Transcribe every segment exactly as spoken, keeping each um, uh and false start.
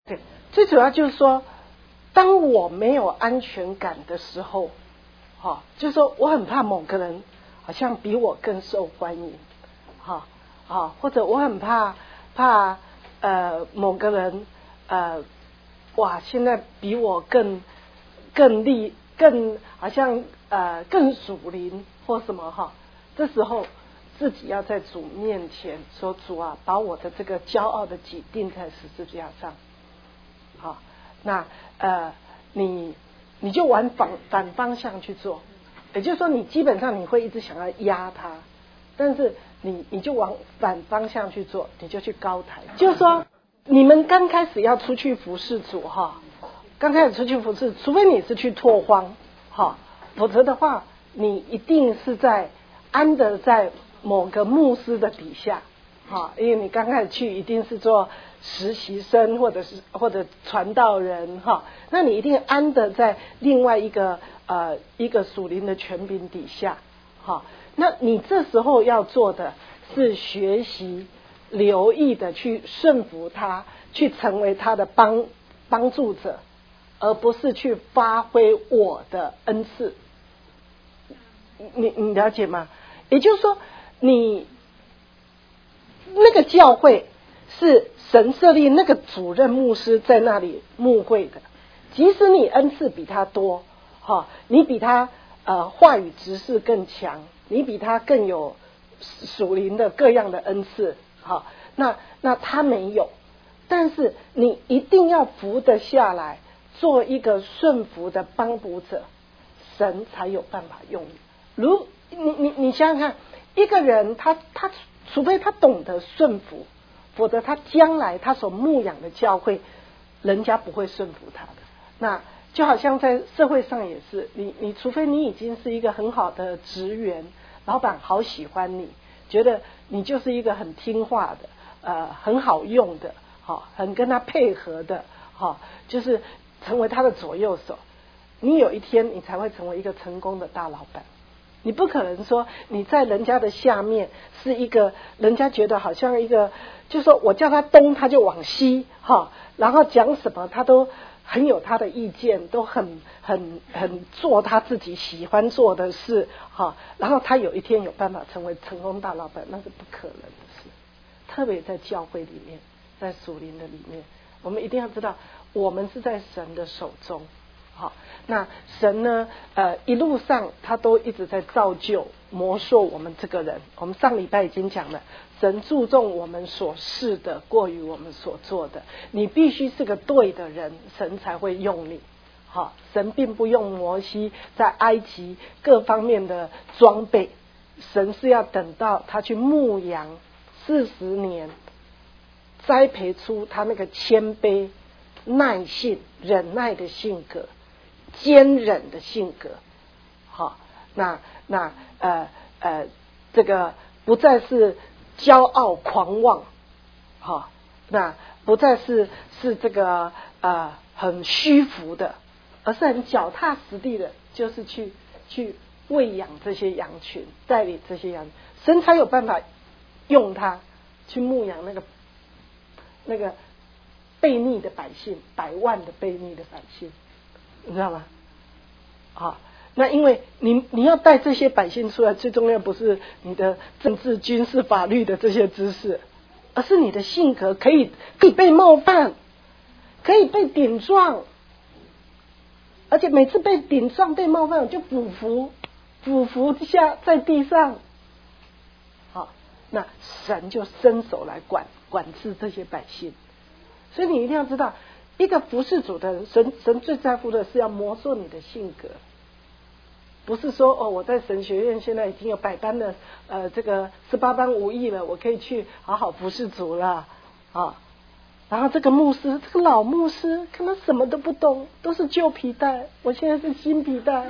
对，最主要就是说，当我没有安全感的时候，哈、哦，就是说我很怕某个人好像比我更受欢迎，哈、哦、啊，或者我很怕怕呃某个人呃哇现在比我更更厉更好像呃更属灵或什么哈，这时候自己要在主面前说，主啊，把我的这个骄傲的己钉在十字架上。好，那呃，你你就往反反方向去做，也就是说，你基本上你会一直想要压他，但是你你就往反方向去做，你就去高抬。就是说，你们刚开始要出去服侍主哈，刚开始出去服侍，除非你是去拓荒哈，否则的话，你一定是在安得在某个牧师的底下。好，因为你刚开始去一定是做实习生或者是或者传道人哈，那你一定安得在另外一个呃一个属灵的权柄底下，好，那你这时候要做的是学习留意的去顺服他，去成为他的帮帮助者，而不是去发挥我的恩赐。你你了解吗？也就是说你。那个教会是神设立那个主任牧师在那里牧会的，即使你恩赐比他多，哈，你比他呃话语执事更强，你比他更有属灵的各样的恩赐，哈，那那他没有，但是你一定要服得下来，做一个顺服的帮补者，神才有办法用你。如你你你想想看，一个人他他。除非他懂得顺服，否则他将来他所牧养的教会，人家不会顺服他的。那就好像在社会上也是，你你除非你已经是一个很好的职员，老板好喜欢你，觉得你就是一个很听话的，呃，很好用的，好，很跟他配合的，好，就是成为他的左右手，你有一天你才会成为一个成功的大老板。你不可能说你在人家的下面是一个人家觉得好像一个，就说我叫他东他就往西哈，然后讲什么他都很有他的意见，都很很很做他自己喜欢做的事哈，然后他有一天有办法成为成功大老板，那是不可能的事。特别在教会里面，在属灵的里面，我们一定要知道，我们是在神的手中。好，那神呢？呃，一路上他都一直在造就、磨塑我们这个人。我们上礼拜已经讲了，神注重我们所事的，过于我们所做的。你必须是个对的人，神才会用你。好，神并不用摩西在埃及各方面的装备，神是要等到他去牧羊四十年，栽培出他那个谦卑、耐性、忍耐的性格。坚忍的性格，好，那那呃呃，这个不再是骄傲狂妄，好，那不再是是这个呃很虚浮的，而是很脚踏实地的，就是去去喂养这些羊群，带领这些羊，神才有办法用他去牧养那个那个悖逆的百姓，百万的悖逆的百姓。你知道吗？好，那因为你你要带这些百姓出来，最重要不是你的政治、军事、法律的这些知识，而是你的性格可以可以被冒犯，可以被顶撞，而且每次被顶撞、被冒犯，我就俯伏俯伏下在地上。好，那神就伸手来管管制这些百姓，所以你一定要知道。一个服侍主的人，神神最在乎的是要磨塑你的性格，不是说哦，我在神学院现在已经有百般的呃这个十八般武艺了，我可以去好好服侍主了啊。然后这个牧师，这个老牧师可能什么都不懂，都是旧皮带，我现在是新皮带，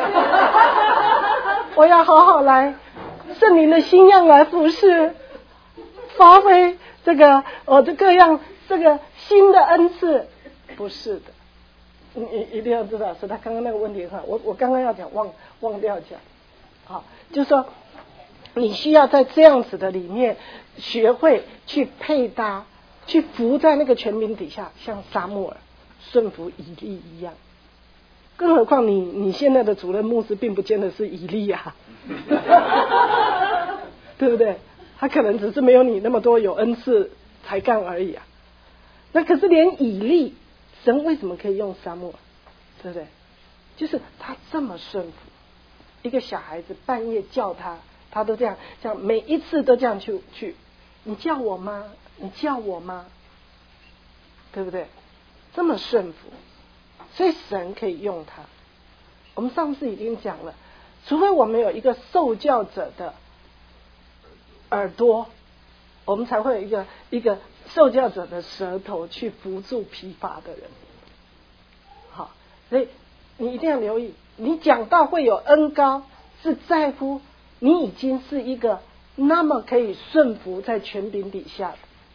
我要好好来圣灵的新样来服侍，发挥这个我的各样这个新的恩赐。不是的，你一定要知道，是他刚刚那个问题哈，我我刚刚要讲忘忘掉讲，好，就是说你需要在这样子的里面学会去配搭， 去服在那个权柄底下，像撒母耳顺服以利一样。更何况你你现在的主任牧师并不见得是以利啊，对不对？他可能只是没有你那么多有恩赐才干而已啊。那可是连以利，神为什么可以用撒母耳？对不对？就是他这么顺服，一个小孩子半夜叫他，他都这样，这样每一次都这样去去，你叫我吗？你叫我吗？对不对？这么顺服。所以神可以用它。我们上次已经讲了，除非我们有一个受教者的耳朵，我们才会有一个一个受教者的舌头去扶助疲乏的人。好，所以你一定要留意，你讲道会有恩膏，是在乎你已经是一个那么可以顺服在权柄底下的，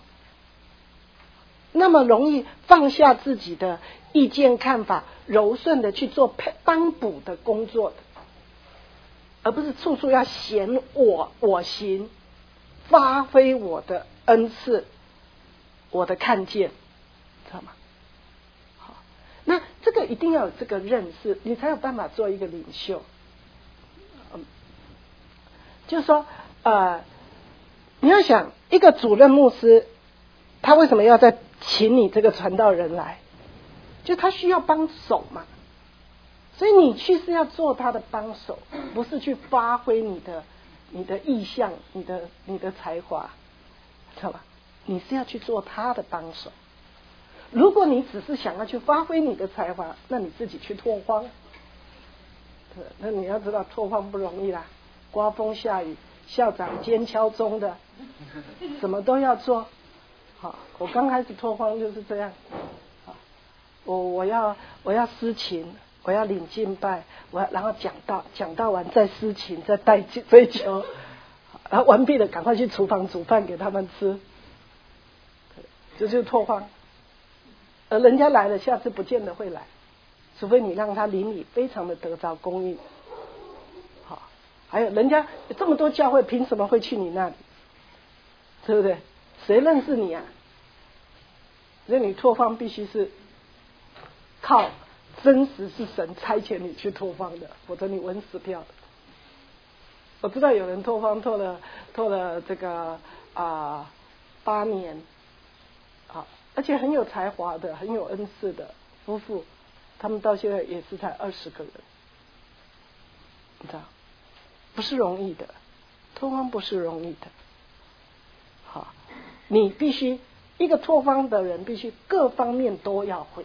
那么容易放下自己的意见看法，柔顺的去做帮补的工作的，而不是处处要显我我行，发挥我的恩赐，我的看见，知道吗？好，那这个一定要有这个认识，你才有办法做一个领袖。嗯，就是说，呃，你要想一个主任牧师，他为什么要再请你这个传道人来？就他需要帮手嘛，所以你去是要做他的帮手，不是去发挥你的你的意向、你的你的才华，知道吧？你是要去做他的帮手。如果你只是想要去发挥你的才华，那你自己去拓荒。那你要知道拓荒不容易啦，刮风下雨，校长尖敲钟的，什么都要做。好，我刚开始拓荒就是这样。我我要我要司琴，我要领敬拜，我要然后讲道，讲道完再司琴，再带追求，然后完毕了赶快去厨房煮饭给他们吃，这就是拓荒。而人家来了，下次不见得会来，除非你让他邻里非常的得着供应。好，还有人家这么多教会，凭什么会去你那里？对不对？谁认识你啊？所以你拓荒必须是靠真实是神差遣你去拓荒的，否则你稳死掉了。我知道有人拓荒拓了拓了这个啊八年啊，而且很有才华的、很有恩赐的夫妇，他们到现在也是才二十个人，你知道，不是容易的，拓荒不是容易的。好，你必须一个拓荒的人，必须各方面都要会。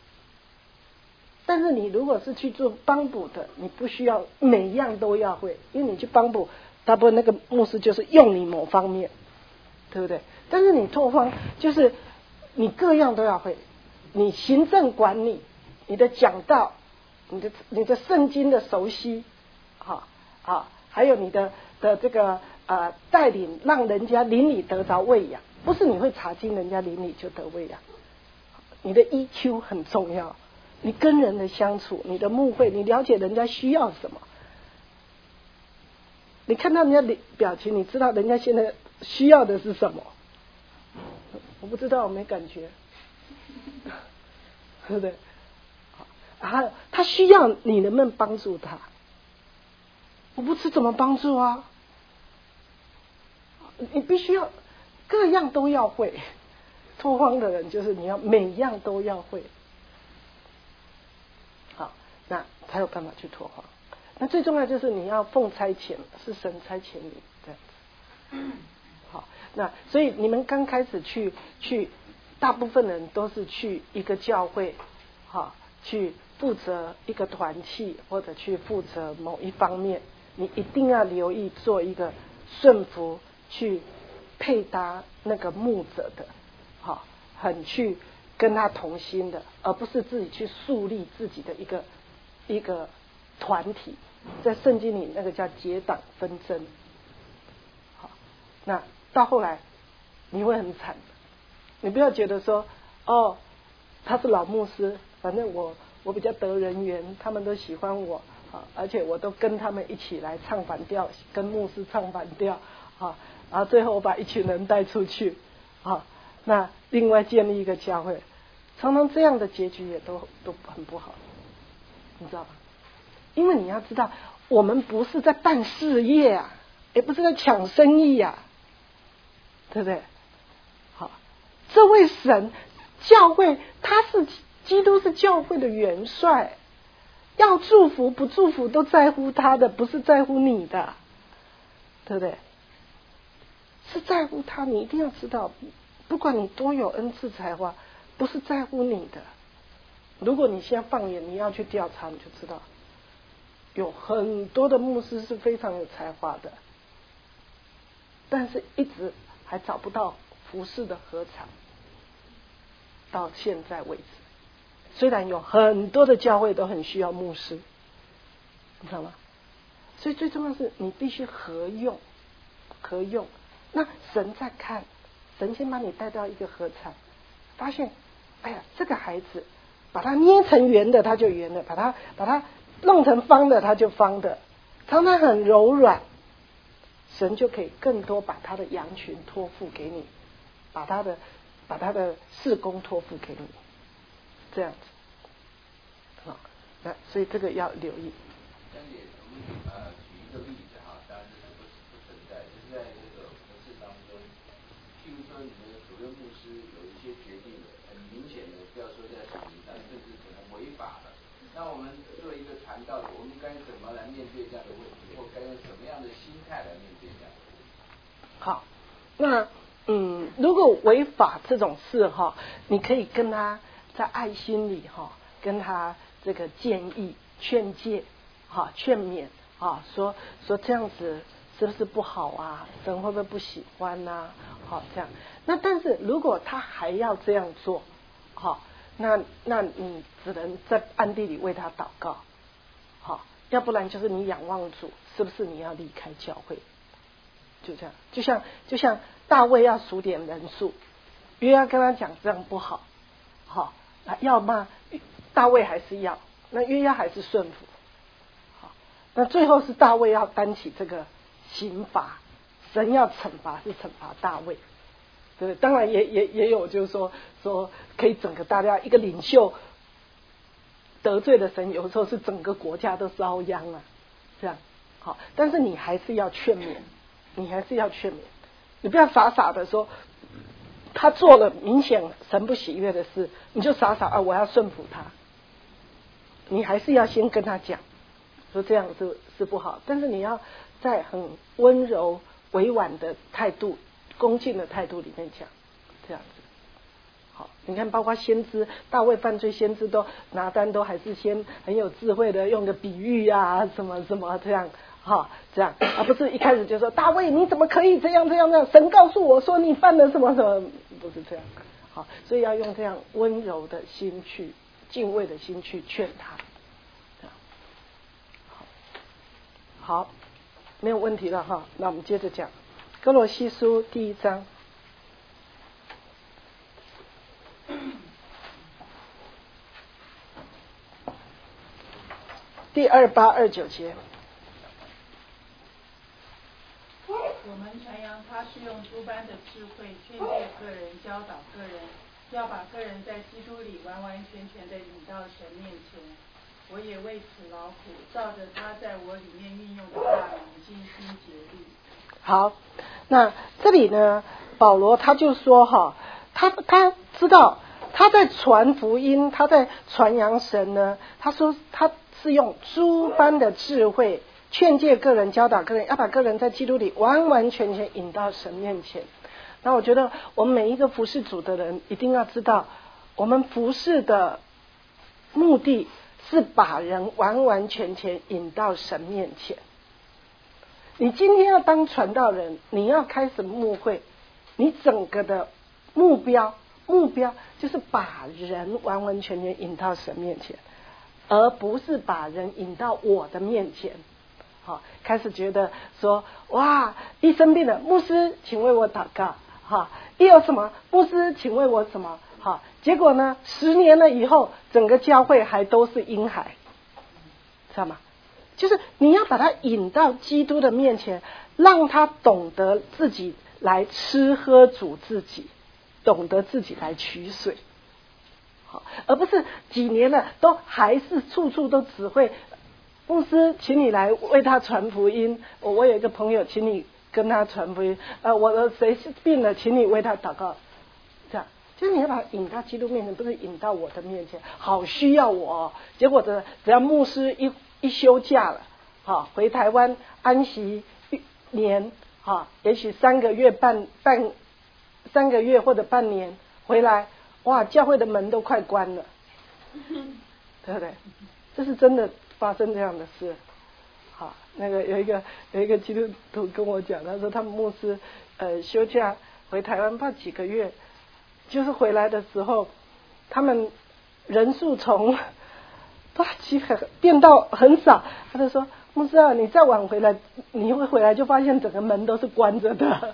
但是你如果是去做帮补的，你不需要每样都要会，因为你去帮补，大部分那个牧师就是用你某方面，对不对？但是你拓荒就是你各样都要会，你行政管理，你的讲道，你的你的圣经的熟悉，好啊，还有你的的这个呃带领，让人家邻里得着喂养，不是你会查经，人家邻里就得喂养。你的 E Q 很重要。你跟人的相处，你的牧会，你了解人家需要什么，你看到人家的表情，你知道人家现在需要的是什么。我不知道，我没感觉，对不对？啊，他需要你能不能帮助他？我不知怎么帮助啊。你必须要各样都要会。拓荒的人就是你要每样都要会。那才有办法去拓荒。那最重要就是你要奉差遣，是神差遣你这样子。好，那所以你们刚开始去去，大部分人都是去一个教会，好，去负责一个团契或者去负责某一方面，你一定要留意做一个顺服，去配搭那个牧者的，好，很去跟他同心的，而不是自己去树立自己的一个。一个团体，在圣经里那个叫结党纷争。好，那到后来你会很惨的。你不要觉得说，哦，他是老牧师，反正我我比较得人缘，他们都喜欢我，啊，而且我都跟他们一起来唱反调，跟牧师唱反调，啊，然后最后我把一群人带出去，啊，那另外建立一个教会，常常这样的结局也都都很不好，你知道吗？因为你要知道，我们不是在办事业啊，也不是在抢生意啊，对不对？好，这位神教会，他是基督是教会的元帅，要祝福不祝福都在乎他的，不是在乎你的，对不对？是在乎他，你一定要知道，不管你多有恩赐才华，不是在乎你的。如果你现在放眼，你要去调查，你就知道。有很多的牧师是非常有才华的，但是一直还找不到服事的禾场，到现在为止。虽然有很多的教会都很需要牧师，你知道吗？所以最重要是你必须合用，合用。那神在看，神先把你带到一个禾场，发现，哎呀，这个孩子把它捏成圆的，他就圆的；把它把它弄成方的，他就方的，常常很柔软，神就可以更多把他的羊群托付给你，把他的把他的事工托付给你，这样子。好，那所以这个要留意。 江姐，我们呃举一个例子哈，当然这是不不存在，就是在这个服事当中，譬如说你们的主任牧师有一些决定很明显的，不要说在属灵上，甚至可能违法了。那我们作为一个传道的，我们该怎么来面对这样的问题，或该用什么样的心态来面对这样的问题？ 好，那嗯，如果违法这种事哈，你可以跟他在爱心里哈，跟他这个建议、劝诫、哈劝勉啊，说说这样子是不是不好啊？神会不会不喜欢呐、啊？好，这样。那但是如果他还要这样做，好。那那你只能在暗地里为他祷告，好，要不然就是你仰望主，是不是你要离开教会？就这样，就像就像大卫要数点人数，约押跟他讲这样不好，好，要骂大卫还是要，那约押还是顺服，好，那最后是大卫要担起这个刑罚，神要惩罚是惩罚大卫。对，当然也也也有，就是说说可以整个大家一个领袖得罪了神，有时候是整个国家都遭殃啊，这样好，但是你还是要劝勉，你还是要劝勉，你不要傻傻的说他做了明显神不喜悦的事，你就傻傻啊我要顺服他，你还是要先跟他讲，说这样是是不好，但是你要在很温柔委婉的态度。恭敬的态度里面讲，这样子，好，你看，包括先知大卫犯罪，先知都拿单都还是先很有智慧的用个比喻啊，什么什么这样，哈，这样，而不是一开始就说大卫你怎么可以这样这样这样？神告诉我说你犯了什么什么，不是这样，好，所以要用这样温柔的心去敬畏的心去劝他，这样，好，好，没有问题了哈，那我们接着讲。歌罗西书第一章第二八二九节， 我们传扬他是用诸般的智慧劝诫个人，教导个人，要把个人在基督里完完全全的引到神面前。我也为此劳苦，照着他在我里面运用的大能，尽心竭力。 好，那这里呢，保罗他就说哈，他他知道他在传福音，他在传扬神呢，他说他是用诸般的智慧劝诫个人，教导个人，要把个人在基督里完完全全引到神面前。那我觉得我们每一个服侍主的人一定要知道，我们服侍的目的是把人完完全全引到神面前。你今天要当传道人，你要开始牧会，你整个的目标目标就是把人完完全全引到神面前，而不是把人引到我的面前。好，开始觉得说哇，一生病了，牧师请为我祷告，哈，一有什么牧师请为我什么，好，结果呢，十年了以后，整个教会还都是婴孩，知道吗？就是你要把他引到基督的面前，让他懂得自己来吃喝主自己， 懂得自己来取水，好，而不是几年了都还是处处都只会牧师，请你来为他传福音。我我有一个朋友，请你跟他传福音。呃，我的谁是病了，请你为他祷告。这样，就是你要把他引到基督面前，不是引到我的面前。好需要我、哦，结果的只要牧师一一休假了，好回台湾安息一年，好，也许三个月半半三个月或者半年回来，哇，教会的门都快关了，对不对？这是真的发生这样的事。好，那个有一个有一个基督徒跟我讲，他说他们牧师呃休假回台湾不几个月，就是回来的时候，他们人数从不几百变到很少，他就说牧师啊，你再晚回来，你会回来就发现整个门都是关着的。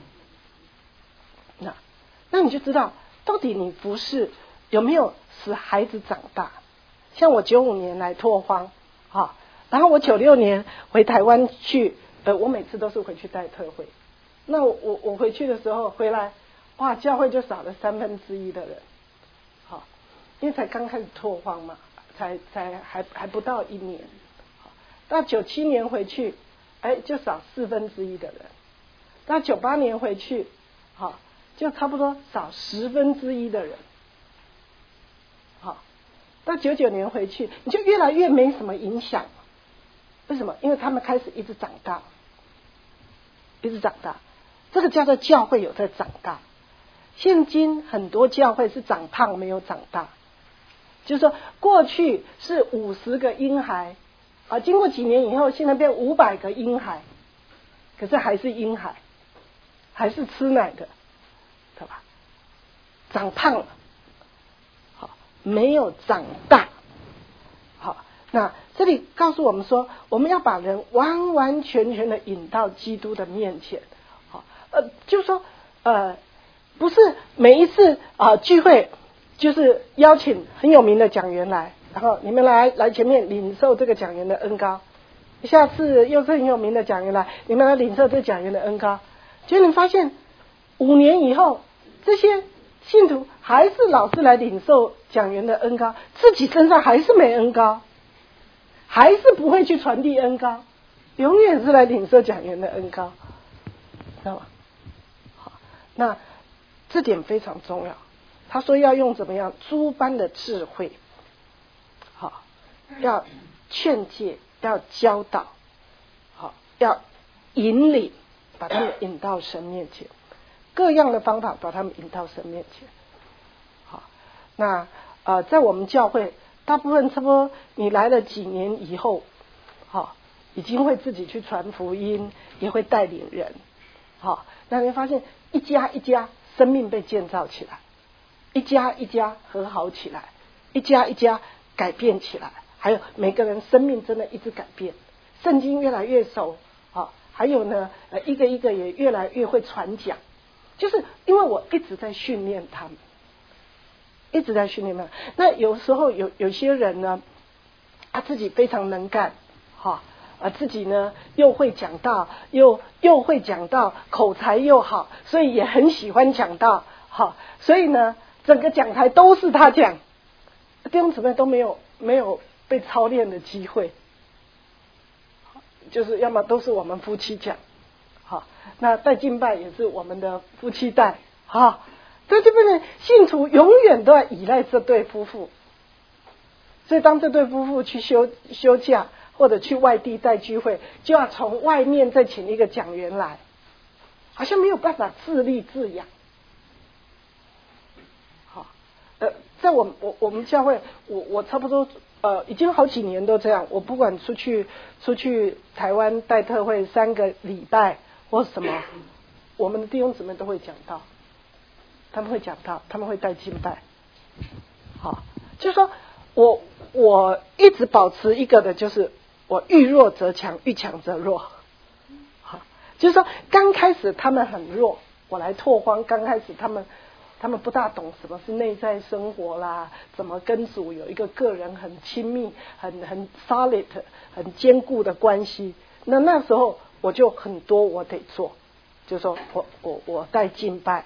那那你就知道到底你服侍有没有使孩子长大。像我九五年来拓荒，啊，然后我九六年回台湾去，呃，我每次都是回去带特会。那我我我回去的时候回来，哇，教会就少了三分之一的人，好，因为才刚开始拓荒嘛，才才还还不到一年。到九七年回去，哎，就少四分之一的人。到九八年回去，好，就差不多少十分之一的人。好。到九九年回去，你就越来越没什么影响。为什么？因为他们开始一直长大，一直长大。这个叫做教会有在长大。现今很多教会是长胖没有长大，就是说过去是五十个婴孩啊，经过几年以后，现在变五百个婴孩，可是还是婴孩，还是吃奶的，对吧？长胖了。没有长大。好，那这里告诉我们说，我们要把人完完全全的引到基督的面前。好，呃，就是说，呃，不是每一次啊、呃、聚会就是邀请很有名的讲员来，然后你们来来前面领受这个讲员的恩膏。下次又是很有名的讲员来，你们来领受这个讲员的恩膏。结果你发现五年以后，这些信徒还是老是来领受讲员的恩膏，自己身上还是没恩膏，还是不会去传递恩膏，永远是来领受讲员的恩膏，知道吗？好，那这点非常重要。他说要用怎么样诸般的智慧，好，要劝诫，要教导，好，要引领，把他们引到神面前。各样的方法把他们引到神面前。好，那呃，在我们教会，大部分差不多你来了几年以后，好，已经会自己去传福音，也会带领人。好，那你会发现一家一家生命被建造起来，一家一家和好起来，一家一家改变起来，还有每个人生命真的一直改变，圣经越来越熟。好，还有呢，呃，一个一个也越来越会传讲。就是因为我一直在训练他们，一直在训练他们。那有时候有有些人呢，他自己非常能干，哈，啊，自己呢又会讲道，又又会讲道，口才又好，所以也很喜欢讲道，哈，所以呢，整个讲台都是他讲，弟兄姊妹都没有没有被操练的机会，就是要么都是我们夫妻讲。好，那带敬拜也是我们的夫妻带，好，在这边呢，信徒永远都要依赖这对夫妇，所以当这对夫妇去休休假或者去外地带聚会，就要从外面再请一个讲员来，好像没有办法自立自养。好，呃，在我我我们教会，我我差不多呃已经好几年都这样，我不管出去出去台湾带特会三个礼拜。或什么，我们的弟兄姊妹都会讲到，他们会讲到，他们会带敬拜。好，就是说我我一直保持一个的，就是我遇弱则强，遇强则弱。好，就是说刚开始他们很弱，我来拓荒，刚开始他们他们不大懂什么是内在生活啦，怎么跟主有一个个人很亲密、很很 solid、很坚固的关系。那那时候。我就很多我得做，就是说我我我带敬拜，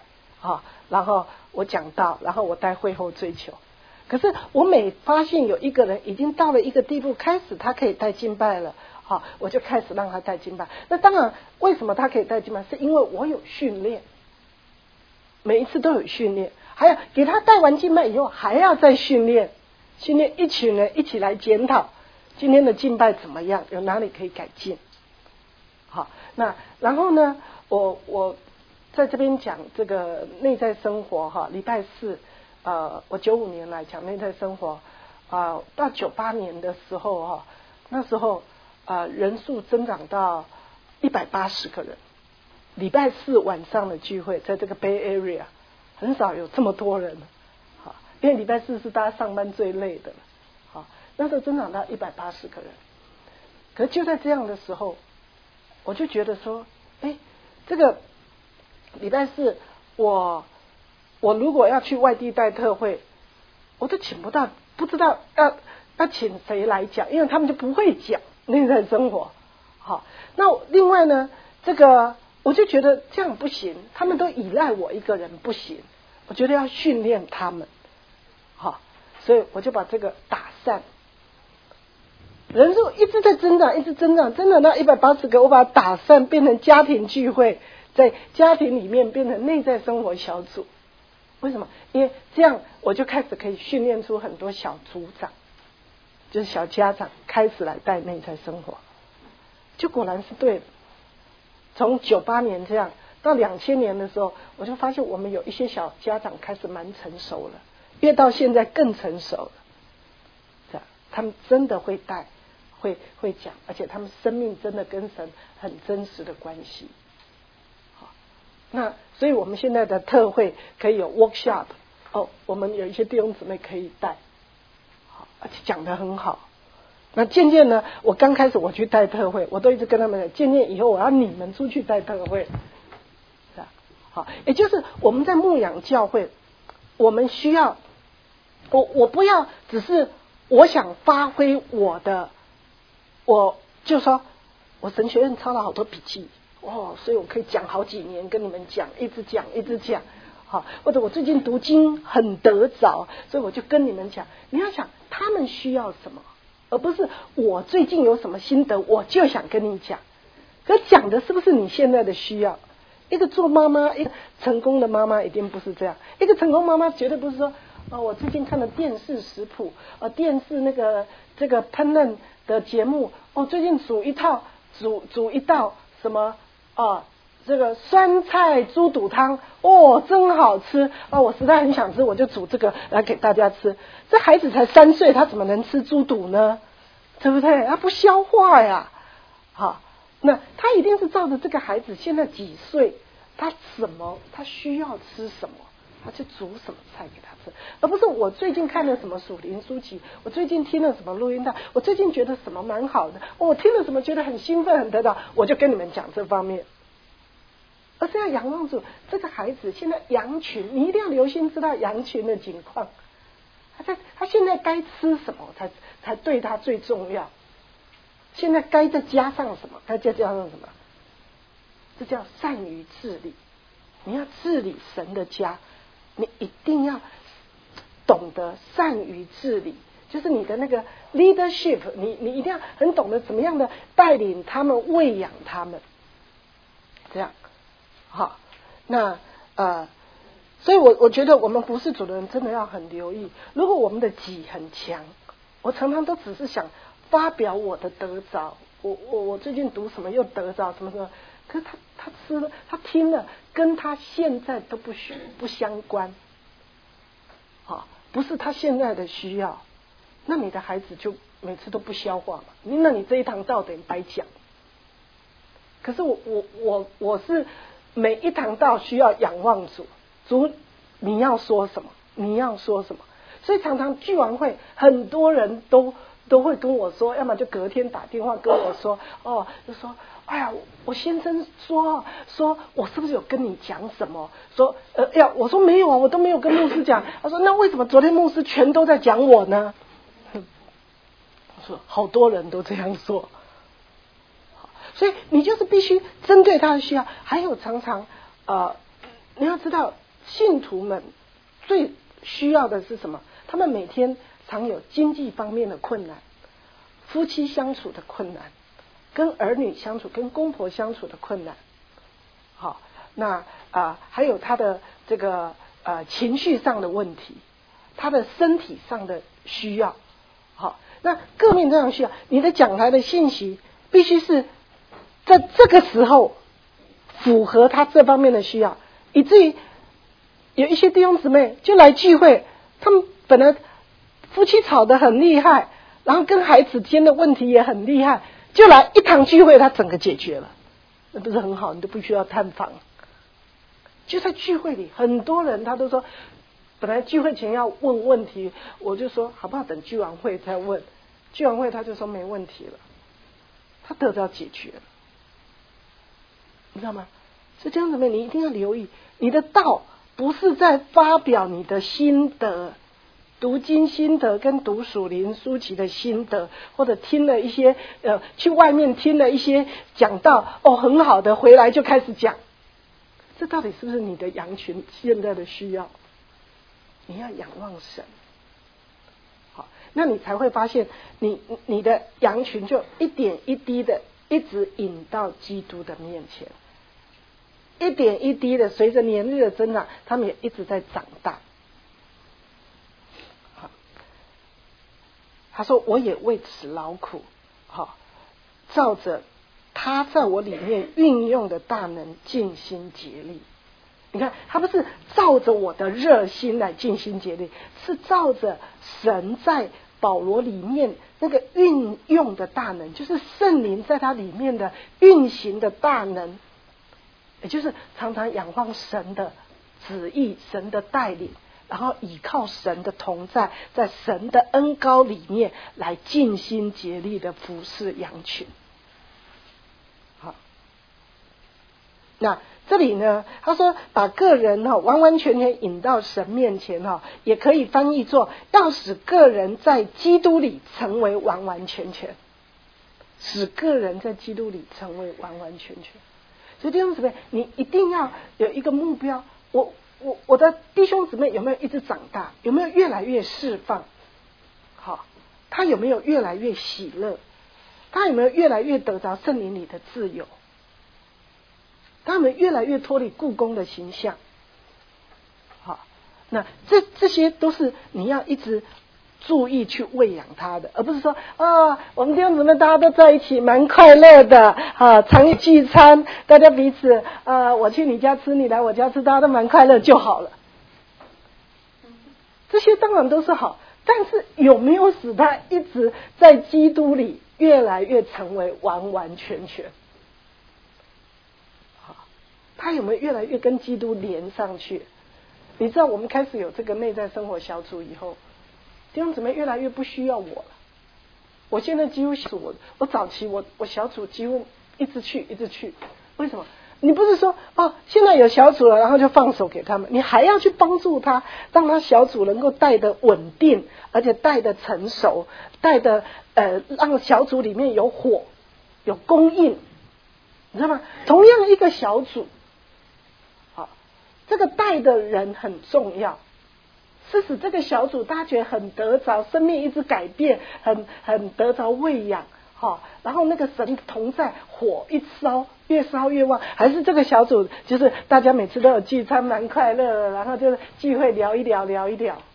啊，然后我讲道，然后我带会后追求。可是我每发现有一个人已经到了一个地步，开始他可以带敬拜了，好，我就开始让他带敬拜。那当然，为什么他可以带敬拜？是因为我有训练，每一次都有训练，还有给他带完敬拜以后，还要再训练，训练一群人一起来检讨今天的敬拜怎么样，有哪里可以改进。好，那然后呢，我我在这边讲这个内在生活哈，礼拜四。呃，我九五年来讲内在生活，啊、呃，到九八年的时候哈、哦，那时候啊、呃、人数增长到一百八十个人。礼拜四晚上的聚会，在这个 Bay Area 很少有这么多人，好，因为礼拜四是大家上班最累的了，好，那时候增长到一百八十个人。可是就在这样的时候，我就觉得说，哎，这个礼拜四我。我如果要去外地带特会，我都请不到，不知道要要请谁来讲，因为他们就不会讲内在生活。好，那另外呢，这个我就觉得这样不行，他们都依赖我一个人不行，我觉得要训练他们。好，所以我就把这个打散，人数一直在增长，一直增长，增长到一百八十个，我把它打散，变成家庭聚会，在家庭里面变成内在生活小组。为什么？因为这样我就开始可以训练出很多小组长，就是小家长开始来带内在生活，就果然是对的。从九八年这样到两千年的时候，我就发现我们有一些小家长开始蛮成熟了，越到现在更成熟了。这样，他们真的会带，会会讲，而且他们生命真的跟神很真实的关系。那所以我们现在的特会可以有 workshop 哦，我们有一些弟兄姊妹可以带，好，而且讲得很好。那渐渐呢，我刚开始我去带特会，我都一直跟他们讲，渐渐以后我要你们出去带特会，是吧？好，也就是我们在牧养教会，我们需要，我我不要只是我想发挥我的，我就说我神学院抄了好多笔记。哦，所以我可以讲好几年，跟你们讲，一直讲，一直讲，好，或者我最近读经很得着，所以我就跟你们讲。你要想他们需要什么，而不是我最近有什么心得，我就想跟你讲。可讲的是不是你现在的需要？一个做妈妈，一个成功的妈妈一定不是这样。一个成功妈妈绝对不是说，哦，我最近看了电视食谱，呃，电视那个这个烹饪的节目，哦，最近煮一套，煮煮一道什么。啊，这个酸菜猪肚汤哦，真好吃啊！我实在很想吃，我就煮这个来给大家吃。这孩子才三岁，他怎么能吃猪肚呢？对不对？他不消化呀。好，那他一定是照着这个孩子现在几岁，他什么，他需要吃什么，他就煮什么菜给他吃，而不是我最近看了什么属灵书籍，我最近听了什么录音带，我最近觉得什么蛮好的，我听了什么觉得很兴奋很得到，我就跟你们讲这方面。而是要仰望主，这个孩子现在羊群，你一定要留心知道羊群的情况。他在他现在该吃什么才才对他最重要？现在该再加上什么？该再加上什么？这叫善于治理。你要治理神的家，你一定要懂得善于治理，就是你的那个 leadership， 你你一定要很懂得怎么样的带领他们、喂养他们，这样。好，那呃，所以我我觉得我们服事主的人真的要很留意。如果我们的己很强，我常常都只是想发表我的得着，我我我最近读什么又得着什么什么，可是他他吃了，他听了，跟他现在都不需不相关，好，不是他现在的需要，那你的孩子就每次都不消化嘛，那你这一堂道等于白讲。可是我我我我是。每一堂道需要仰望主，主你要说什么，你要说什么，所以常常聚完会，很多人都都会跟我说，要么就隔天打电话跟我说，哦，就说，哎呀，我先生说说我是不是有跟你讲什么？说呃呀，我说没有啊，我都没有跟牧师讲。他说那为什么昨天牧师全都在讲我呢？我说好多人都这样说。所以你就是必须针对他的需要，还有常常呃，你要知道信徒们最需要的是什么？他们每天常有经济方面的困难，夫妻相处的困难，跟儿女相处，跟公婆相处的困难。好，那啊、呃、还有他的这个呃情绪上的问题，他的身体上的需要。好，那各面这样需要，你的讲台的信息必须是在这个时候符合他这方面的需要，以至于有一些弟兄姊妹就来聚会，他们本来夫妻吵得很厉害，然后跟孩子间的问题也很厉害，就来一堂聚会，他整个解决了，那不是很好？你都不需要探访，就在聚会里，很多人他都说，本来聚会前要问问题，我就说好不好等聚完会再问，聚完会他就说没问题了，他得到解决了，你知道吗？所以这样子，你一定要留意，你的道不是在发表你的心得，读经心得跟读属灵书籍的心得，或者听了一些呃去外面听了一些讲道，哦很好的，回来就开始讲，这到底是不是你的羊群现在的需要？你要仰望神，好，那你才会发现你你的羊群就一点一滴的一直引到基督的面前，一点一滴的随着年日的增长，他们也一直在长大。好，他说我也为此劳苦，好，照着他在我里面运用的大能尽心竭力。你看，他不是照着我的热心来尽心竭力，是照着神在保罗里面那个运用的大能，就是圣灵在他里面的运行的大能，也就是常常仰望神的旨意、神的带领，然后倚靠神的同在，在神的恩膏里面来尽心竭力的服侍羊群。好，那这里呢，他说把个人哈完完全全引到神面前哈，也可以翻译作要使个人在基督里成为完完全全，使个人在基督里成为完完全全。所以弟兄姊妹，你一定要有一个目标。我我我的弟兄姊妹有没有一直长大？有没有越来越释放？好，他有没有越来越喜乐？他有没有越来越得着圣灵里的自由？他们越来越脱离雇工的形象，好，那这这些都是你要一直注意去喂养他的，而不是说啊，我们弟兄姊妹大家都在一起，蛮快乐的啊，常有聚餐，大家彼此啊，我去你家吃，你来我家吃，大家都蛮快乐就好了。这些当然都是好，但是有没有使他一直在基督里越来越成为完完全全？他有没有越来越跟基督连上去？你知道我们开始有这个内在生活小组以后，弟兄姊妹越来越不需要我了。我现在几乎是我我早期我我小组几乎一直去一直去，为什么？你不是说哦现在有小组了然后就放手给他们，你还要去帮助他，让他小组能够带得稳定，而且带得成熟，带得呃让小组里面有火有供应，你知道吗？同样一个小组，这个带的人很重要，是使这个小组大家觉得很得着，生命一直改变，很很得着喂养，好，然后那个神同在，火一烧越烧越旺，还是这个小组就是大家每次都有聚餐，蛮快乐的，然后就是聚会聊一聊聊一聊，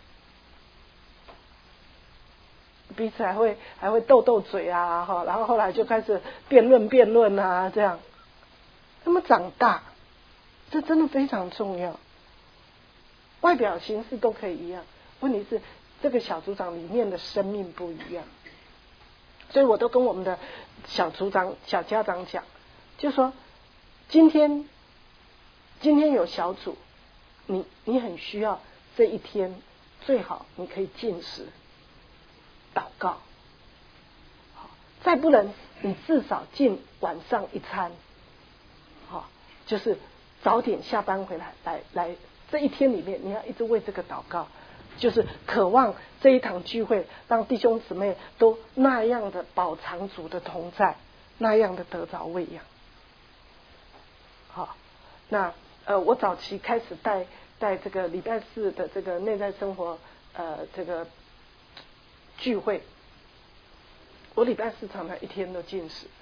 彼此还会还会斗斗嘴啊，哈，然后后来就开始辩论辩论啊，这样，他们长大。这真的非常重要，外表形式都可以一样，问题是这个小组长里面的生命不一样，所以我都跟我们的小组长小家长讲，就说今天今天有小组，你你很需要这一天最好你可以禁食祷告，好，再不能你至少进晚上一餐，好，就是早点下班回来，来来这一天里面，你要一直为这个祷告，就是渴望这一堂聚会让弟兄姊妹都那样的饱尝主的同在，那样的得着喂养。好，那呃，我早期开始带带这个礼拜四的这个内在生活呃这个聚会，我礼拜四常常一天都禁食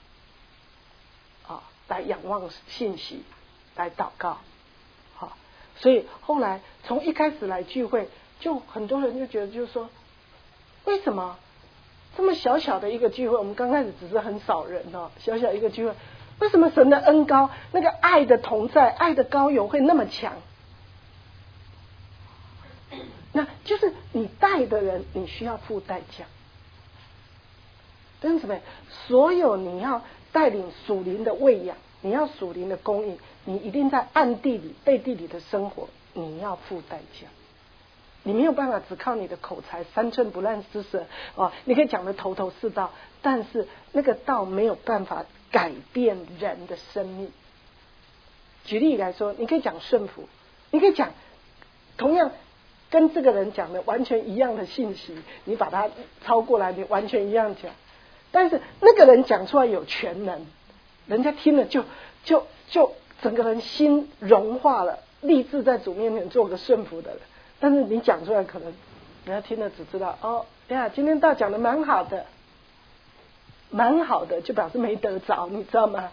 啊，来仰望信息，来祷告。好，所以后来从一开始来聚会，就很多人就觉得就是说，为什么这么小小的一个聚会，我们刚开始只是很少人哦，小小一个聚会，为什么神的恩膏那个爱的同在，爱的膏油会那么强？那就是你带的人，你需要付代价。弟兄姊妹，所有你要带领属灵的喂养，你要属灵的供应，你一定在暗地里、背地里的生活，你要付代价。你没有办法只靠你的口才，三寸不烂之舌哦，你可以讲的头头是道，但是那个道没有办法改变人的生命。举例来说，你可以讲顺服，你可以讲同样跟这个人讲的完全一样的信息，你把它抄过来，你完全一样讲，但是那个人讲出来有全能，人家听了就就就整个人心融化了，立志在主面前做个顺服的人。但是你讲出来，可能人家听了只知道哦呀，今天道讲的蛮好的，蛮好的，就表示没得着，你知道吗？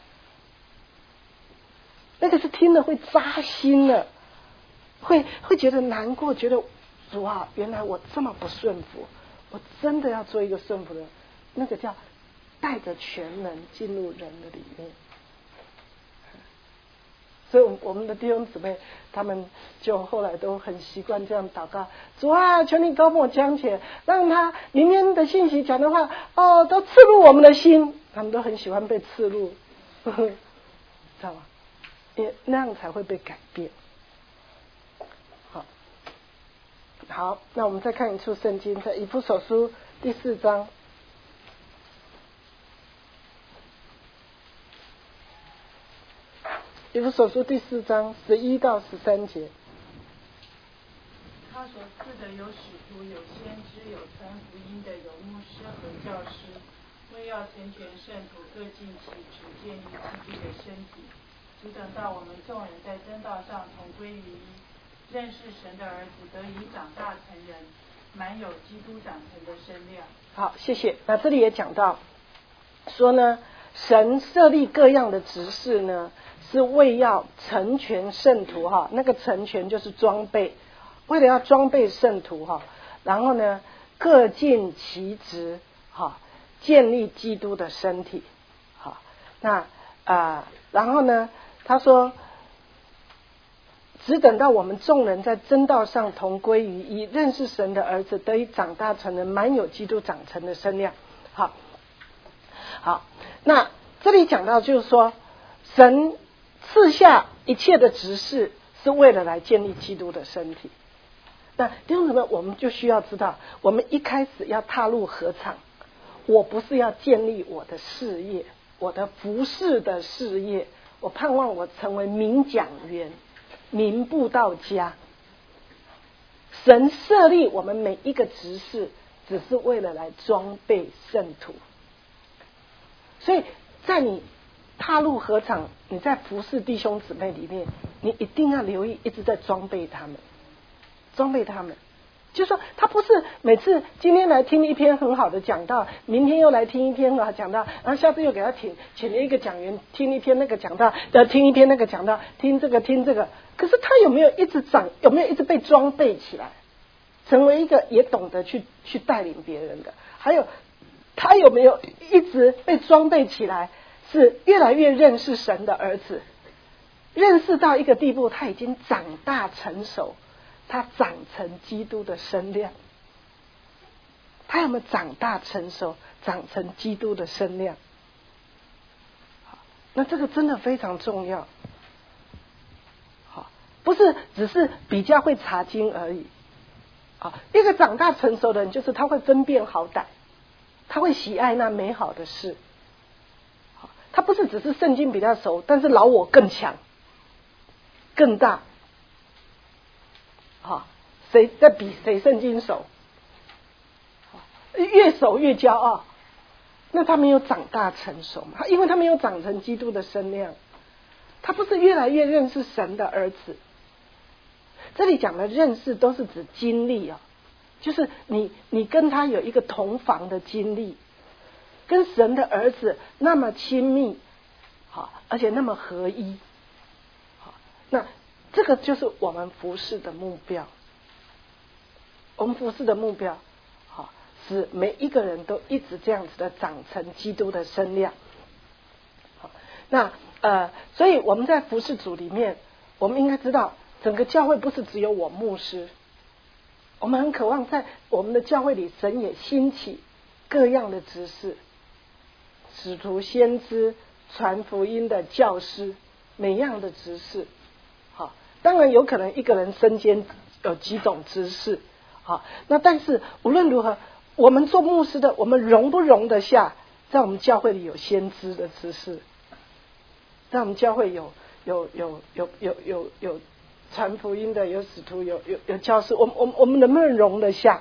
那个是听了会扎心的，会会觉得难过，觉得主啊，原来我这么不顺服，我真的要做一个顺服的人。那个叫带着全能进入人的里面。所以我们的弟兄姊妹他们就后来都很习惯这样祷告，主啊，求你高莫讲解，让他里面的信息讲的话哦，都刺入我们的心。他们都很喜欢被刺入，呵呵，知道吗？因为那样才会被改变。好，好，那我们再看一处圣经，在以弗所书第四章。以弗所书第四章十一到十三节。 他所赐的有使徒，有先知，有传福音的，有牧师和教师，为要成全圣徒，各尽其职，建立基督的身体，只等到我们众人在真道上同归于一，认识神的儿子，得以长大成人，满有基督长成的身量。 好，谢谢。那这里也讲到说呢，神设立各样的职事呢，是为要成全圣徒哈，那个成全就是装备，为了要装备圣徒哈，然后呢各尽其职哈，建立基督的身体。好，那啊、呃，然后呢他说，只等到我们众人在真道上同归于一，认识神的儿子，得以长大成人，满有基督长成的身量。好，好，那这里讲到就是说，神赐下一切的职事，是为了来建立基督的身体。那弟兄姊妹，我们就需要知道，我们一开始要踏入合场，我不是要建立我的事业，我的服事的事业，我盼望我成为名讲员、名布道家。神设立我们每一个职事，只是为了来装备圣徒。所以在你踏入合场，你在服侍弟兄姊妹里面，你一定要留意，一直在装备他们，装备他们。就是说，他不是每次今天来听一篇很好的讲道，明天又来听一篇很好的讲道，然后下次又给他请请了一个讲员听一篇那个讲道，要听一篇那个讲道，听这个听这个。可是他有没有一直长，有没有一直被装备起来，成为一个也懂得去去带领别人的？还有他有没有一直被装备起来，是越来越认识神的儿子，认识到一个地步，他已经长大成熟，他长成基督的身量。他有没有长大成熟，长成基督的身量？那这个真的非常重要。好，不是只是比较会查经而已。好，一个长大成熟的人，就是他会分辨好歹，他会喜爱那美好的事。好，他不是只是圣经比较熟，但是老我更强、更大。好，谁在比谁圣经熟？越熟越骄傲，那他没有长大成熟嘛？因为他没有长成基督的身量，他不是越来越认识神的儿子。 这里讲的认识都是指经历啊，就是你你跟他有一个同房的经历，跟神的儿子那么亲密，好，而且那么合一，好，那这个就是我们服事的目标。我们服事的目标，好，使每一个人都一直这样子的长成基督的身量。好，那呃，所以我们在服事组里面，我们应该知道，整个教会不是只有我牧师，我们很渴望在我们的教会里，神也兴起各样的职事，使徒、先知、传福音的教师，每样的职事。好，当然有可能一个人身兼有几种职事。好，那但是无论如何，我们做牧师的，我们容不容得下，在我们教会里有先知的职事，在我们教会有有有有有有有传福音的，有使徒，有有有教师，我们我们我们能不能容得下？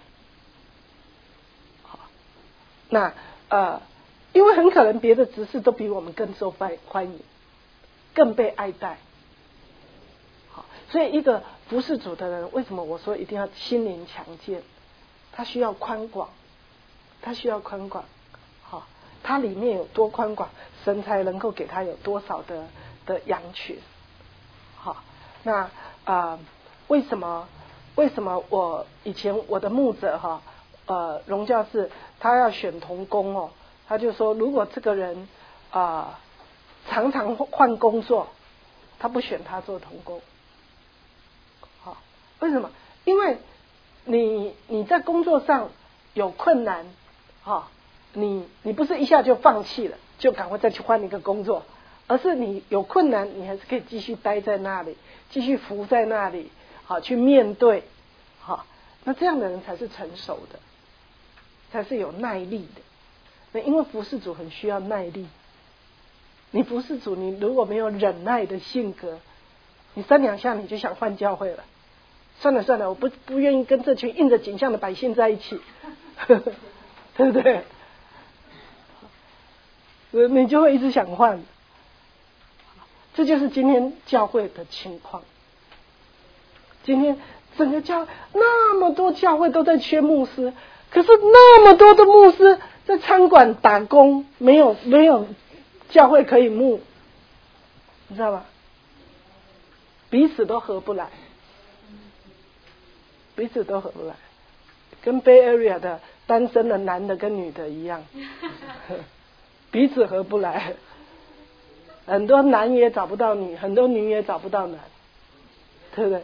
好，那呃，因为很可能别的职事都比我们更受欢欢迎，更被爱戴。好，所以一个服事主的人，为什么我说一定要心灵强健？他需要宽广，他需要宽广。好，他里面有多宽广，神才能够给他有多少的的羊群。好，那啊、呃，为什么为什么我以前我的牧者哈呃荣教士他要选同工哦，他就说如果这个人啊、呃、常常换工作，他不选他做同工。好，为什么？因为你你在工作上有困难，哈，你你不是一下就放弃了，就赶快再去换一个工作，而是你有困难，你还是可以继续待在那里，继续服在那里，好去面对，好，那这样的人才是成熟的，才是有耐力的。那因为服事主很需要耐力，你服事主，你如果没有忍耐的性格，你三两下你就想换教会了。算了算了，我不不愿意跟这群印着景象的百姓在一起，呵呵，对不对？你就会一直想换，这就是今天教会的情况。今天整个教那么多教会都在缺牧师，可是那么多的牧师在餐馆打工，没有没有教会可以牧，你知道吗？彼此都合不来。彼此都合不来，跟 Bay Area 的单身的男的跟女的一样，彼此合不来。很多男也找不到女，很多女也找不到男，对不对？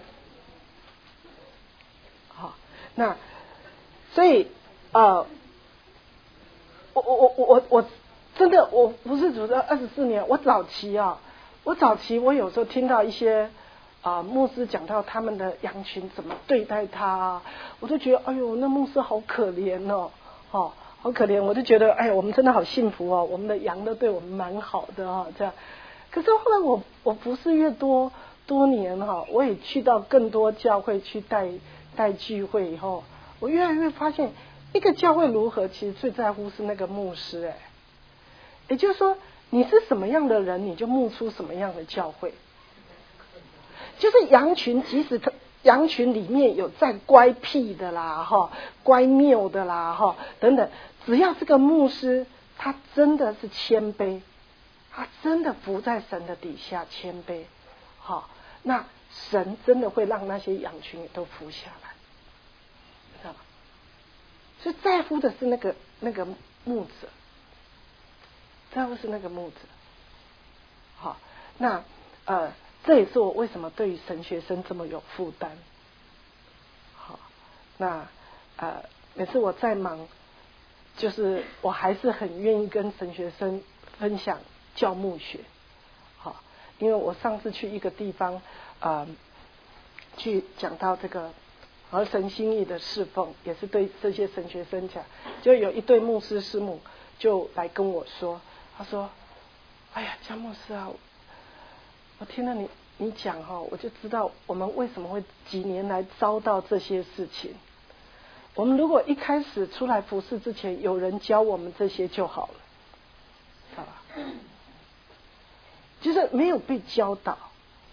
好，那所以呃，我我我我我真的我不是主的二十四年，我早期啊，我早期我有时候听到一些。啊，牧师讲到他们的羊群怎么对待他、啊，我就觉得，哎呦，那牧师好可怜哦，哦，好可怜，我就觉得，哎，我们真的好幸福哦，我们的羊都对我们蛮好的哦，这样。可是后来我我服事越多多年哈、哦，我也去到更多教会去带带聚会以后，我越来越发现，一个教会如何，其实最在乎是那个牧师，哎，也就是说，你是什么样的人，你就牧出什么样的教会。就是羊群，即使他羊群里面有再乖僻的啦，哈，乖谬的啦，哈，等等，只要这个牧师，他真的是谦卑，他真的服在神的底下谦卑，好，那神真的会让那些羊群也都服下来，知道吗？所以在乎的是那个那个牧者，在乎是那个牧者，好，那呃。这也是我为什么对于神学生这么有负担。好，那呃，每次我在忙，就是我还是很愿意跟神学生分享教牧学。好，因为我上次去一个地方，呃，去讲到这个合神心意的侍奉，也是对这些神学生讲，就有一对牧师师母就来跟我说，他说：“哎呀，江牧师啊。”我听了你你讲哈，我就知道我们为什么会几年来遭到这些事情。我们如果一开始出来服事之前，有人教我们这些就好了，好吧？就是没有被教导，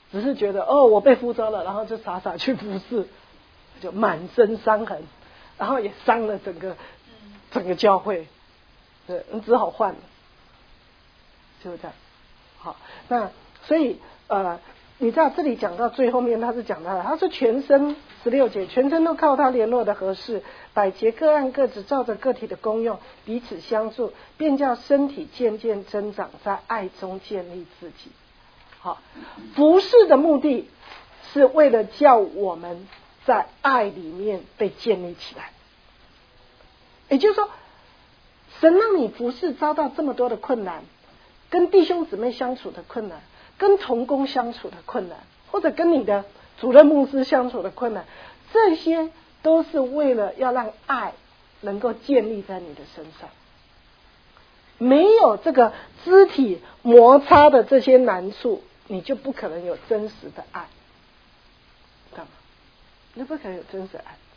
只是觉得哦我被呼召了，然后就傻傻去服侍，就满身伤痕，然后也伤了整个整个教会，对，只好换了，就是这样。好，那所以呃，你知道这里讲到最后面，他是讲到他说全身十六节，全身都靠他联络的合适，百节各按各职，照着个体的功用彼此相助，便叫身体渐渐增长，在爱中建立自己。好，服事的目的是为了叫我们在爱里面被建立起来。也就是说，神让你服事遭到这么多的困难，跟弟兄姊妹相处的困难，跟同工相处的困难，或者跟你的主任牧师相处的困难，这些都是为了要让爱能够建立在你的身上。没有这个肢体摩擦的这些难处，你就不可能有真实的爱，干嘛？你不可能有真实的爱。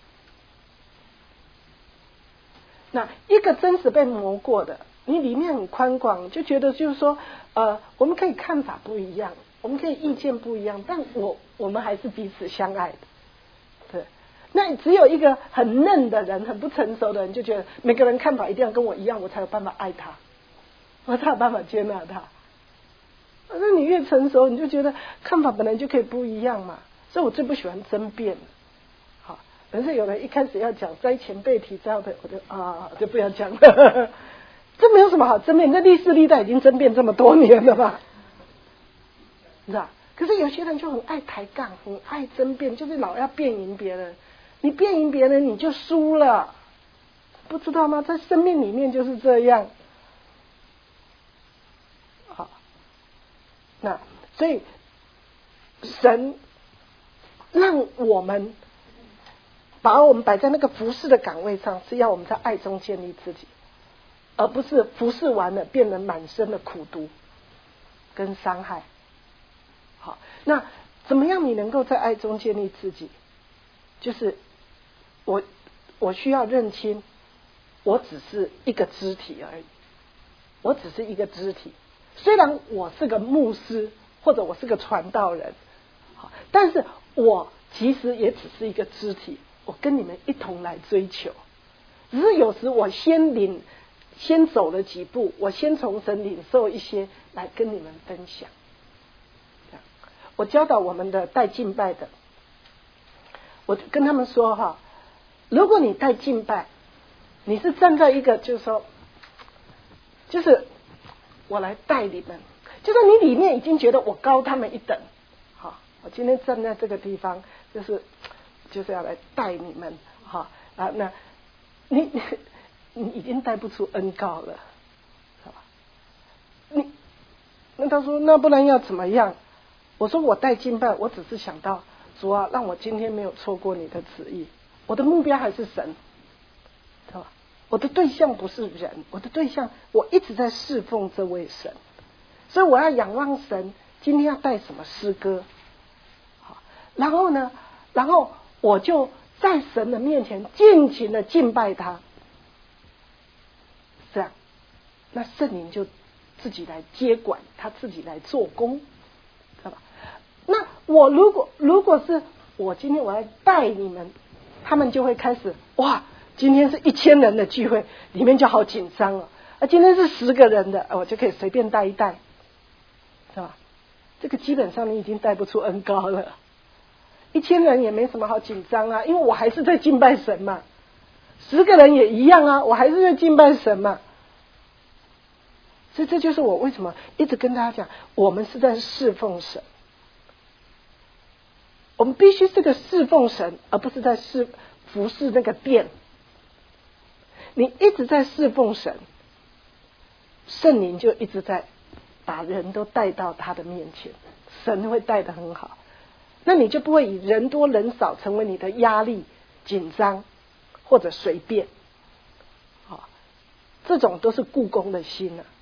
那一个真实被磨过的，你里面很宽广，就觉得就是说，呃，我们可以看法不一样，我们可以意见不一样，但我我们还是彼此相爱的，对。那只有一个很嫩的人，很不成熟的人，就觉得每个人看法一定要跟我一样，我才有办法爱他，我才有办法接纳他。那你越成熟，你就觉得看法本来就可以不一样嘛。所以我最不喜欢争辩。好，但是有人一开始要讲摘前辈提摘后辈，我就啊就不要讲了。这没有什么好争辩，这历世历代已经争辩这么多年了吧？是吧？可是有些人就很爱抬杠，很爱争辩，就是老要辩赢别人。你辩赢别人，你就输了，不知道吗？在生命里面就是这样。好，那所以神让我们把我们摆在那个服侍的岗位上，是要我们在爱中建立自己，而不是服侍完了变得满身的苦毒跟伤害。好，那怎么样你能够在爱中建立自己？就是我我需要认清，我只是一个肢体而已，我只是一个肢体。虽然我是个牧师或者我是个传道人，好，但是我其实也只是一个肢体，我跟你们一同来追求。只是有时我先领先走了几步，我先从神领受一些来跟你们分享。我教导我们的带敬拜的，我跟他们说哈，如果你带敬拜，你是站在一个就是说，就是我来带你们，就是你里面已经觉得我高他们一等，好，我今天站在这个地方，就是就是要来带你们，哈啊，那你你你已经带不出恩高了，是吧？你那他说那不然要怎么样？我说我带敬拜，我只是想到主啊，让我今天没有错过你的旨意。我的目标还是神，是吧？我的对象不是人，我的对象我一直在侍奉这位神，所以我要仰望神。今天要带什么诗歌？好，然后呢，然后我就在神的面前尽情的敬拜他，这样，那圣灵就自己来接管，他自己来做工。那我如果如果是我今天我来带你们，他们就会开始哇，今天是一千人的聚会，里面就好紧张哦。啊，今天是十个人的，我就可以随便带一带，是吧？这个基本上你已经带不出恩高了。一千人也没什么好紧张啊，因为我还是在敬拜神嘛。十个人也一样啊，我还是在敬拜神嘛。所以这就是我为什么一直跟大家讲，我们是在侍奉神。我们必须是个侍奉神，而不是在侍服侍那个殿。你一直在侍奉神，圣灵就一直在把人都带到他的面前，神会带得很好。那你就不会以人多人少成为你的压力、紧张或者随便。好，这种都是雇工的心啊。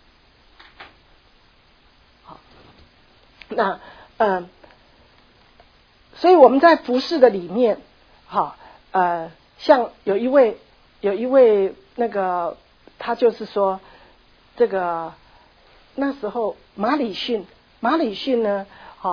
好，那嗯。所以我们在服事的里面，哈，呃，像有一位有一位那个，他就是说，这个那时候马里逊，马里逊呢，哈，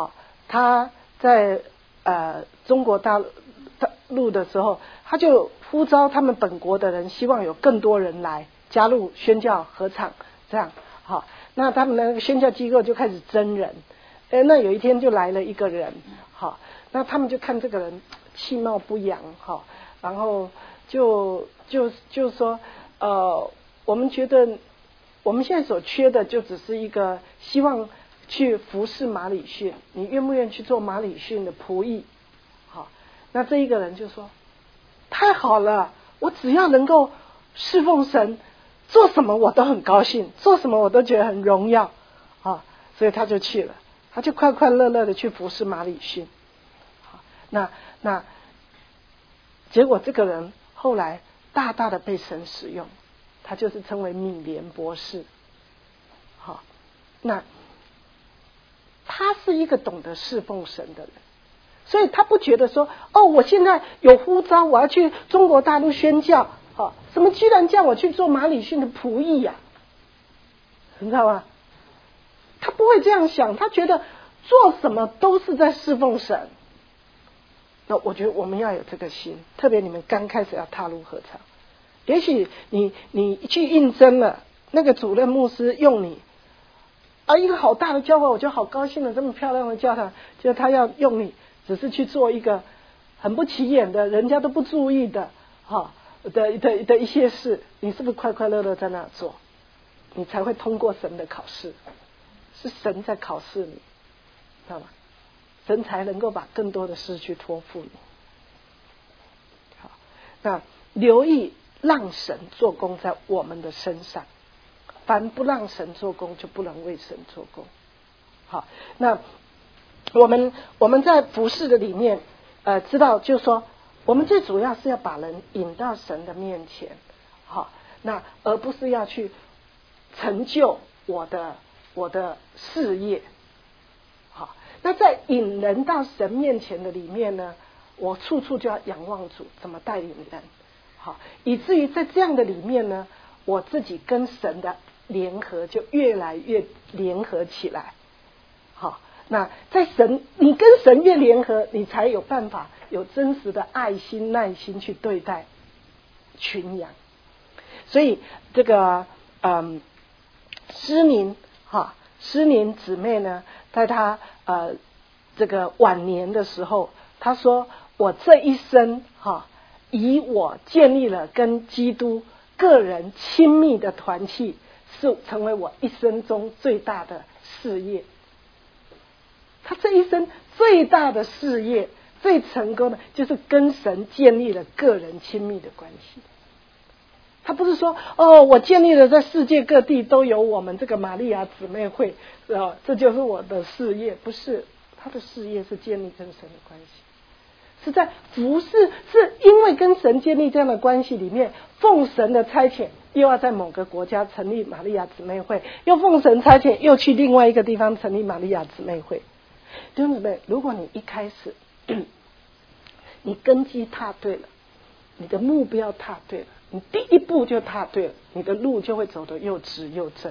他在呃中国大陆的时候，他就呼召他们本国的人，希望有更多人来加入宣教合场，这样好。那他们的宣教机构就开始征人，哎，那有一天就来了一个人，好，那他们就看这个人其貌不扬，哈，然后就就就说，呃，我们觉得我们现在所缺的就只是一个希望去服侍马礼逊，你愿不愿意去做马礼逊的仆役？好，那这一个人就说，太好了，我只要能够侍奉神，做什么我都很高兴，做什么我都觉得很荣耀啊，所以他就去了，他就快快乐乐的去服侍马礼逊。好，那那结果这个人后来大大的被神使用，他就是称为敏莲博士。好，那他是一个懂得侍奉神的人，所以他不觉得说，哦，我现在有呼召，我要去中国大陆宣教，好，什么居然叫我去做马礼逊的仆役呀、啊？你知道吗？他不会这样想，他觉得做什么都是在侍奉神。那我觉得我们要有这个心，特别你们刚开始要踏入合场，也许你你去应征了，那个主任牧师用你啊，一个好大的教会，我就好高兴了，这么漂亮的教堂，就他要用你，只是去做一个很不起眼的，人家都不注意的，哈、哦、的的的一些事，你是不是快快乐乐在那做？你才会通过神的考试，是神在考试你，知道吗？神才能够把更多的事去托付你。好，那留意让神做工在我们的身上，凡不让神做工，就不能为神做工。好，那我们我们在服事的里面，呃，知道就是说，我们最主要是要把人引到神的面前，好，那而不是要去成就我的我的事业。好，那在引人到神面前的里面呢，我处处就要仰望主怎么带领人，好，以至于在这样的里面呢，我自己跟神的联合就越来越联合起来。好，那在神，你跟神越联合，你才有办法有真实的爱心耐心去对待群羊。所以这个嗯，施宁哈施宁姊妹呢，在她呃这个晚年的时候，她说，我这一生哈，以我建立了跟基督个人亲密的团契，是成为我一生中最大的事业。他这一生最大的事业，最成功的就是跟神建立了个人亲密的关系。他不是说，哦，我建立了在世界各地都有我们这个玛利亚姊妹会，哦，这就是我的事业。不是，他的事业是建立跟神的关系，是在服事，是因为跟神建立这样的关系里面，奉神的差遣，又要在某个国家成立玛利亚姊妹会，又奉神差遣，又去另外一个地方成立玛利亚姊妹会。弟兄姊妹，如果你一开始你根基踏对了，你的目标踏对了，你第一步就踏对了，你的路就会走得又直又正。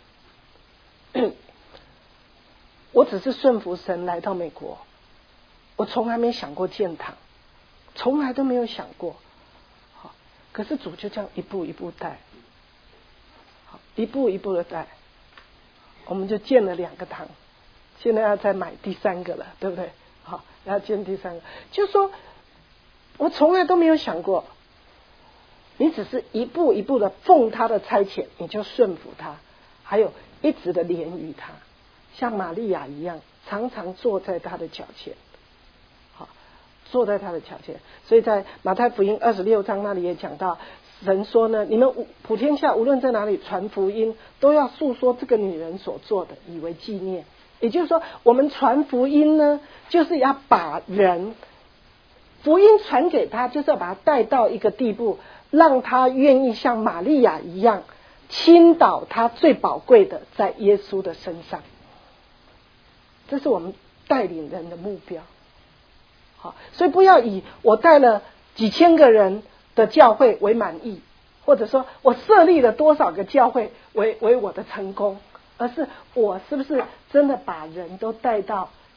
我只是顺服神来到美国，我从来没想过建堂，从来都没有想过。好，可是主就这样一步一步带，好，一步一步的带，我们就建了两个堂，现在要再买第三个了，对不对？好，要建第三个，就是说我从来都没有想过，你只是一步一步的奉他的差遣，你就顺服他，还有一直的连于他，像玛利亚一样，常常坐在他的脚前，好，坐在他的脚前。所以在马太福音二十六章那里也讲到，神说呢，你们普天下无论在哪里传福音，都要诉说这个女人所做的，以为纪念。也就是说，我们传福音呢，就是要把人福音传给他，就是要把他带到一个地步，让他愿意像玛利亚一样倾倒他最宝贵的在耶稣的身上。这是我们带领人的目标。好，所以不要以我带了几千个人的教会为满意，或者说我设立了多少个教会为为我的成功，而是我是不是真的把人都带到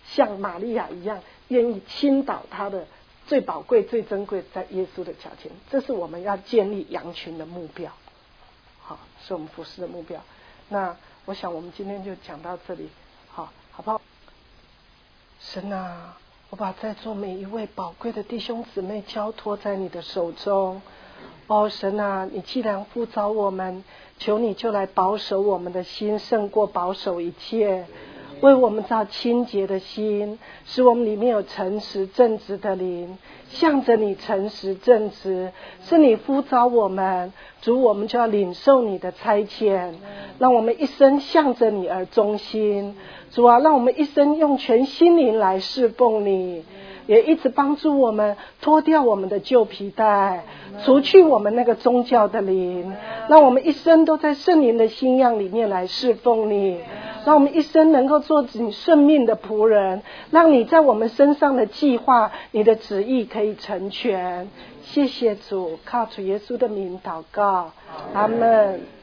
像玛利亚一样，愿意倾倒他的最宝贵、最珍贵在耶稣的脚前。这是我们要建立羊群的目标，好，是我们服事的目标。那我想我们今天就讲到这里，好，好不好？神啊，我把在座每一位宝贵的弟兄姊妹交托在你的手中。哦，神啊，你既然呼召我们，求你就来保守我们的心，胜过保守一切。为我们造清洁的心，使我们里面有诚实正直的灵，向着你诚实正直，是你呼召我们，主，我们就要领受你的差遣，让我们一生向着你而忠心。主啊，让我们一生用全心灵来侍奉你，也一直帮助我们脱掉我们的旧皮带，除去我们那个宗教的灵，让我们一生都在圣灵的新样里面来侍奉你，让我们一生能够做你顺命的仆人，让你在我们身上的计划，你的旨意可以成全。谢谢主，靠主耶稣的名祷告，阿们。